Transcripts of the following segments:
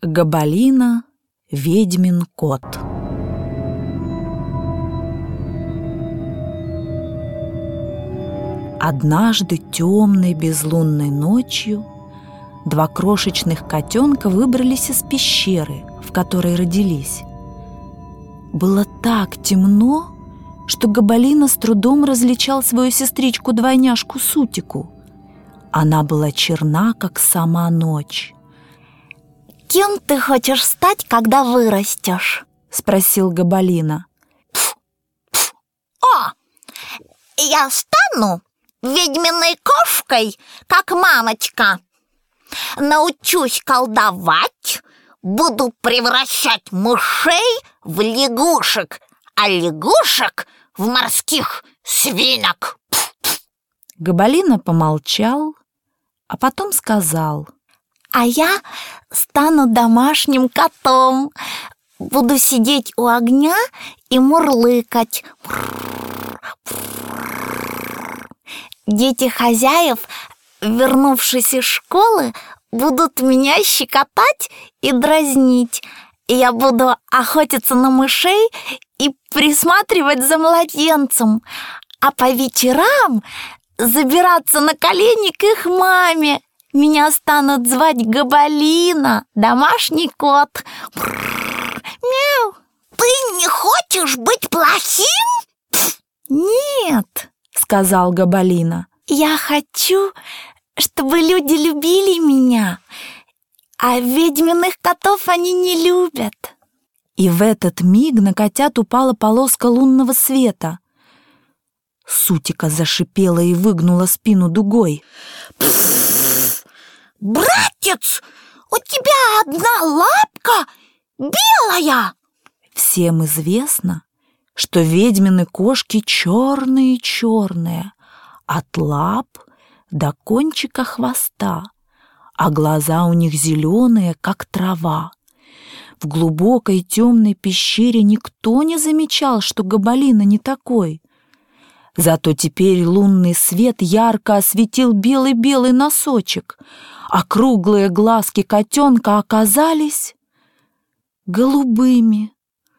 Габалина, ведьмин кот. Однажды темной безлунной ночью два крошечных котенка выбрались из пещеры, в которой родились. Было так темно, что Габалина с трудом различал свою сестричку-двойняшку Сутику. Она была черна, как сама ночь. «Кем ты хочешь стать, когда вырастешь?» — спросил Габалина. «О, я стану ведьминой кошкой, как мамочка. Научусь колдовать, буду превращать мышей в лягушек, а лягушек в морских свинок». Габалина помолчал, а потом сказал: «А я стану домашним котом, буду сидеть у огня и мурлыкать. Дети хозяев, вернувшись из школы, будут меня щекотать и дразнить. И я буду охотиться на мышей и присматривать за младенцем, а по вечерам забираться на колени к их маме. Меня станут звать Габалина, домашний кот. Мяу. Ты не хочешь быть плохим?» «Нет», — сказал Габалина. «Я хочу, чтобы люди любили меня, а ведьминых котов они не любят». И в этот миг на котят упала полоска лунного света. Сутика зашипела и выгнула спину дугой. «Братец, у тебя одна лапка белая!» Всем известно, что ведьмины кошки черные-черные, от лап до кончика хвоста, а глаза у них зеленые, как трава. В глубокой темной пещере никто не замечал, что Габалина не такой. Зато теперь лунный свет ярко осветил белый-белый носочек, а круглые глазки котенка оказались голубыми.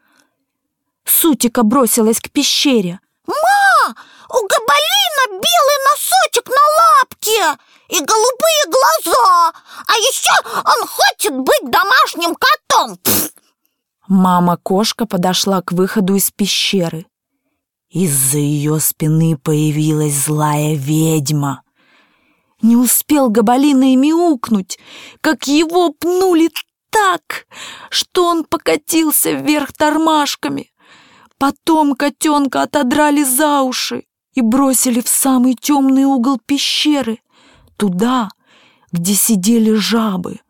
Сутика бросилась к пещере. «Ма, у Габалина белый носочек на лапке и голубые глаза, а еще он хочет быть домашним котом!» Мама-кошка подошла к выходу из пещеры. Из-за ее спины появилась злая ведьма. Не успел Габалина и мяукнуть, как его пнули так, что он покатился вверх тормашками. Потом котенка отодрали за уши и бросили в самый темный угол пещеры, туда, где сидели жабы.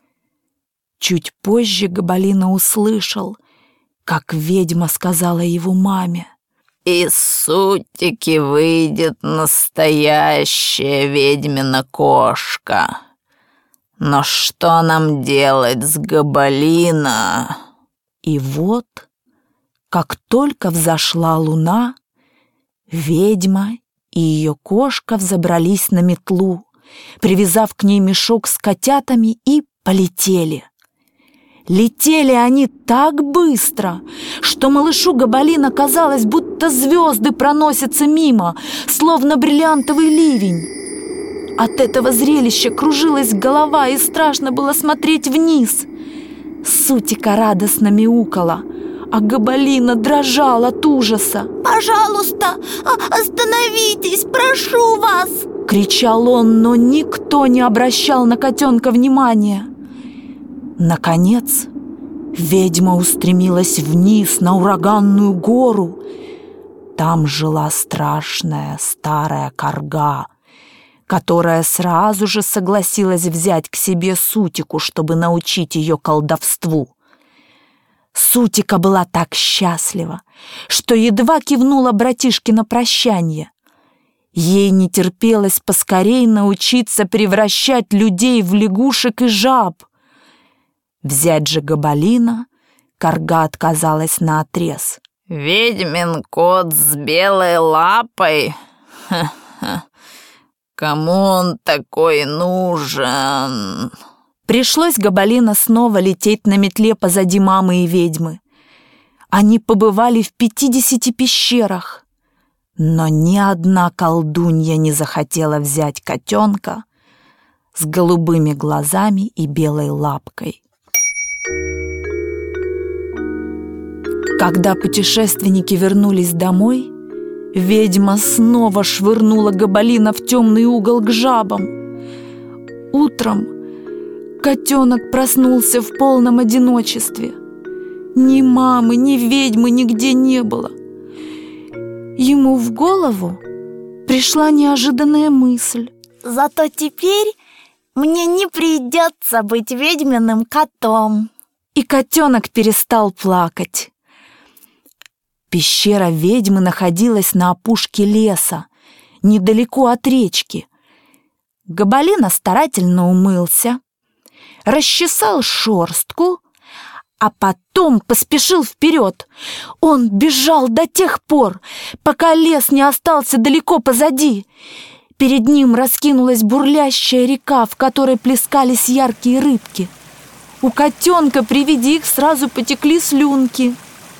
Чуть позже Габалина услышал, как ведьма сказала его маме: «Из Сутики выйдет настоящая ведьмина кошка. Но что нам делать с Габалина?» И вот, как только взошла луна, ведьма и ее кошка взобрались на метлу, привязав к ней мешок с котятами, и полетели. Летели они так быстро, что малышу Габалина казалось, будто звезды проносятся мимо, словно бриллиантовый ливень. От этого зрелища кружилась голова, и страшно было смотреть вниз. Сутика радостно мяукала, а Габалина дрожал от ужаса. «Пожалуйста, остановитесь, прошу вас!» — кричал он, но никто не обращал на котенка внимания. Наконец, ведьма устремилась вниз на ураганную гору. Там жила страшная старая карга, которая сразу же согласилась взять к себе Сутику, чтобы научить ее колдовству. Сутика была так счастлива, что едва кивнула братишке на прощание. Ей не терпелось поскорей научиться превращать людей в лягушек и жаб. Взять же Габалина карга отказалась наотрез. «Ведьмин кот с белой лапой? Ха-ха. Кому он такой нужен?» Пришлось Габалина снова лететь на метле позади мамы и ведьмы. Они побывали в 50 пещерах, но ни одна колдунья не захотела взять котенка с голубыми глазами и белой лапкой. Когда путешественники вернулись домой, ведьма снова швырнула Габалина в темный угол к жабам. Утром котенок проснулся в полном одиночестве. Ни мамы, ни ведьмы нигде не было. Ему в голову пришла неожиданная мысль. Зато теперь мне не придется быть ведьминым котом. И котенок перестал плакать. Пещера ведьмы находилась на опушке леса, недалеко от речки. Габалина старательно умылся, расчесал шерстку, а потом поспешил вперед. Он бежал до тех пор, пока лес не остался далеко позади. Перед ним раскинулась бурлящая река, в которой плескались яркие рыбки. У котенка при виде их сразу потекли слюнки.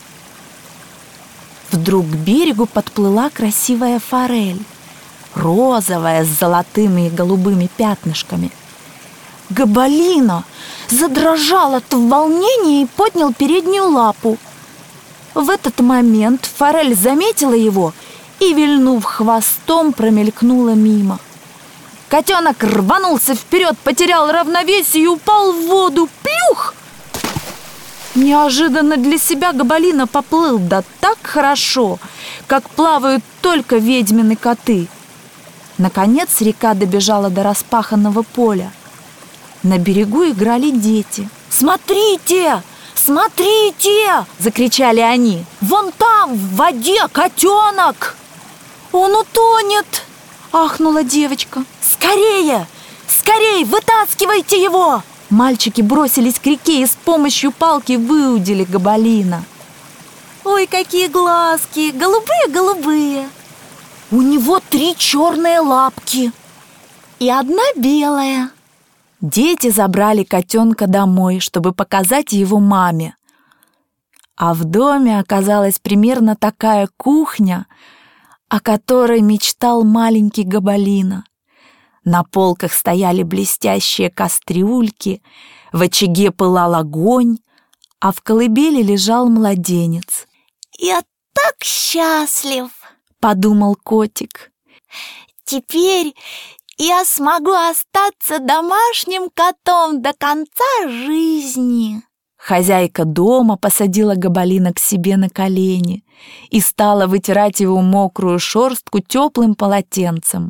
Вдруг к берегу подплыла красивая форель, розовая, с золотыми и голубыми пятнышками. Габалина задрожал от волнения и поднял переднюю лапу. В этот момент форель заметила его и, вильнув хвостом, промелькнула мимо. Котенок рванулся вперед, потерял равновесие и упал в воду. Плюх! Неожиданно для себя Габалина поплыл, да так хорошо, как плавают только ведьмины коты. Наконец река добежала до распаханного поля. На берегу играли дети. «Смотрите! Смотрите!» – закричали они. «Вон там, в воде, котенок!» «Он утонет!» – ахнула девочка. «Скорее! Скорей, вытаскивайте его!» Мальчики бросились к реке и с помощью палки выудили Габалина. Ой, какие глазки! Голубые-голубые! У него 3 черные лапки и 1 белая. Дети забрали котенка домой, чтобы показать его маме. А в доме оказалась примерно такая кухня, о которой мечтал маленький Габалина. На полках стояли блестящие кастрюльки, в очаге пылал огонь, а в колыбели лежал младенец. «Я так счастлив!» — подумал котик. «Теперь я смогу остаться домашним котом до конца жизни!» Хозяйка дома посадила Габалина к себе на колени и стала вытирать его мокрую шерстку теплым полотенцем.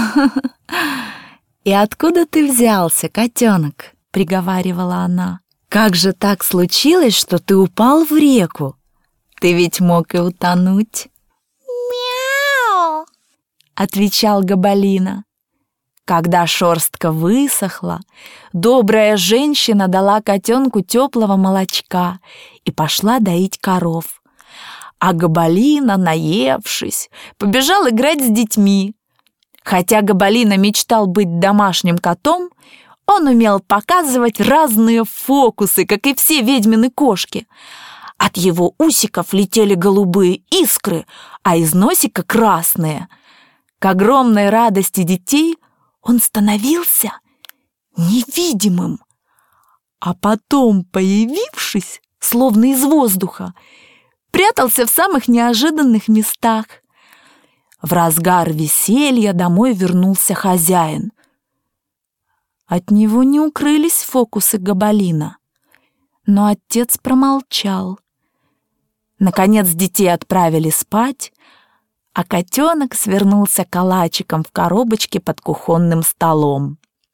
«И откуда ты взялся, котенок?» — приговаривала она. «Как же так случилось, что ты упал в реку? Ты ведь мог и утонуть». «Мяу!» — отвечал Габалина. Когда шерстка высохла, добрая женщина дала котенку теплого молочка и пошла доить коров. А Габалина, наевшись, побежал играть с детьми. Хотя Габалина мечтал быть домашним котом, он умел показывать разные фокусы, как и все ведьмины кошки. От его усиков летели голубые искры, а из носика красные. К огромной радости детей он становился невидимым. А потом, появившись, словно из воздуха, прятался в самых неожиданных местах. В разгар веселья домой вернулся хозяин. От него не укрылись фокусы Габалина, но отец промолчал. Наконец детей отправили спать, а котенок свернулся калачиком в коробочке под кухонным столом.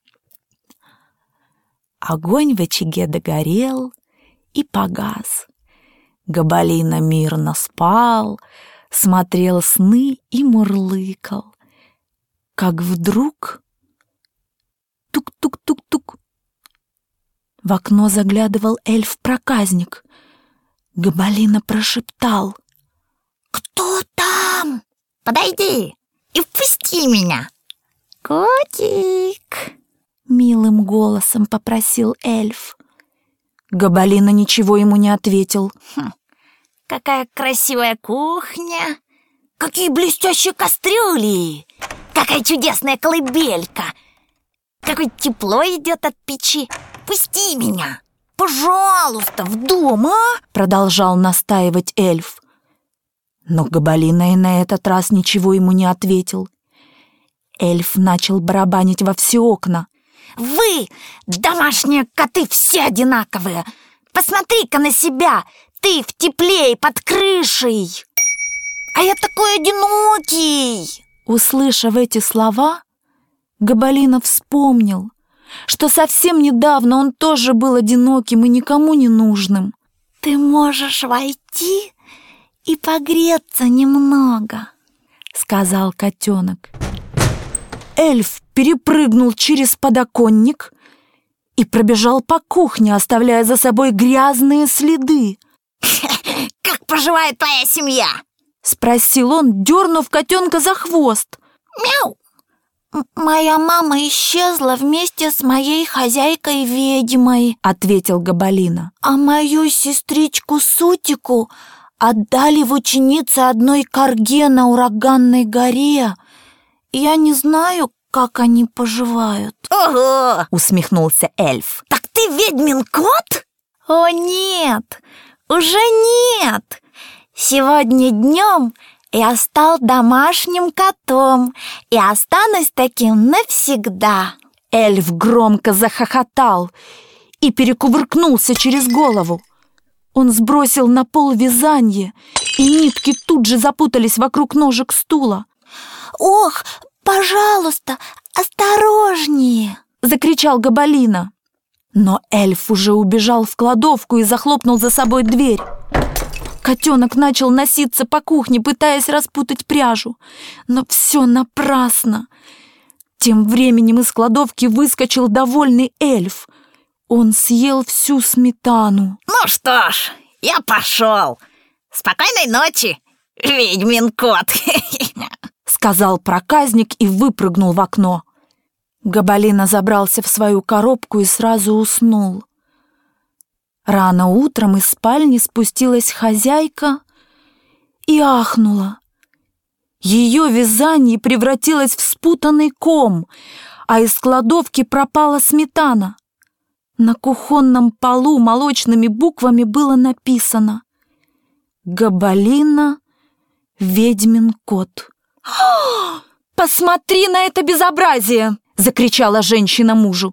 Огонь в очаге догорел и погас. Габалина мирно спал, смотрел сны и мурлыкал. Как вдруг тук-тук-тук-тук. В окно заглядывал эльф-проказник. Габалина прошептал: «Кто там? Подойди и впусти меня!» «Котик!» Милым голосом попросил эльф. Гобалина ничего ему не ответил. Какая красивая кухня! Какие блестящие кастрюли! Какая чудесная колыбелька! Какое тепло идет от печи! Пусти меня! Пожалуйста, в дом, а? Продолжал настаивать эльф. Но Гобалина и на этот раз ничего ему не ответил. Эльф начал барабанить во все окна. Вы, домашние коты, все одинаковые! Посмотри-ка на себя! Ты в тепле и под крышей! А я такой одинокий! Услышав эти слова, Гобалина вспомнил, что совсем недавно он тоже был одиноким и никому не нужным. Ты можешь войти и погреться немного, сказал котенок. Эльф перепрыгнул через подоконник и пробежал по кухне, оставляя за собой грязные следы. «Как поживает твоя семья?» — спросил он, дернув котенка за хвост. «Мяу! Моя мама исчезла вместе с моей хозяйкой-ведьмой», — ответил Гобалина. «А мою сестричку Сутику отдали в ученицы одной карге на Ураганной горе. Я не знаю, как они поживают». «Ого!» — усмехнулся эльф. «Так ты ведьмин кот?» «О, нет! Уже нет! Сегодня днем я стал домашним котом и останусь таким навсегда». Эльф громко захохотал и перекувыркнулся через голову. Он сбросил на пол вязанье, и нитки тут же запутались вокруг ножек стула. «Ох, пожалуйста, осторожнее!» — закричал Гобалина. Но эльф уже убежал в кладовку и захлопнул за собой дверь. Котенок начал носиться по кухне, пытаясь распутать пряжу. Но все напрасно. Тем временем из кладовки выскочил довольный эльф. Он съел всю сметану. «Ну что ж, я пошел. Спокойной ночи, ведьмин кот!» сказал проказник и выпрыгнул в окно. Гобалина забрался в свою коробку и сразу уснул. Рано утром из спальни спустилась хозяйка и ахнула. Ее вязание превратилось в спутанный ком, а из кладовки пропала сметана. На кухонном полу молочными буквами было написано: «Гобалина, ведьмин кот». «Посмотри на это безобразие!» — закричала женщина мужу.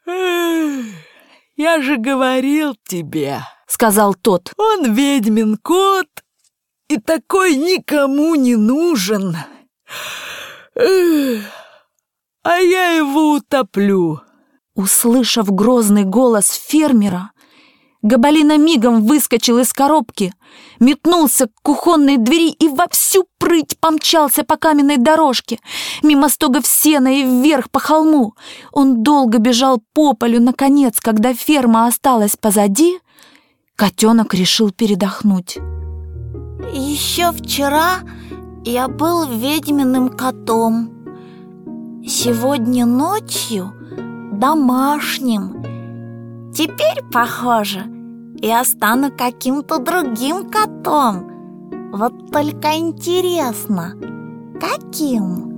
«Я же говорил тебе», — сказал тот. «он ведьмин кот и такой никому не нужен. А я его утоплю». Услышав грозный голос фермера, Гобалина мигом выскочил из коробки, метнулся к кухонной двери и во всю прыть помчался по каменной дорожке, мимо стогов сена и вверх по холму. Он долго бежал по полю. Наконец, когда ферма осталась позади, котенок решил передохнуть. «Еще вчера я был ведьминым котом. Сегодня ночью домашним. Теперь, похоже, я стану каким-то другим котом. Вот только интересно, каким?»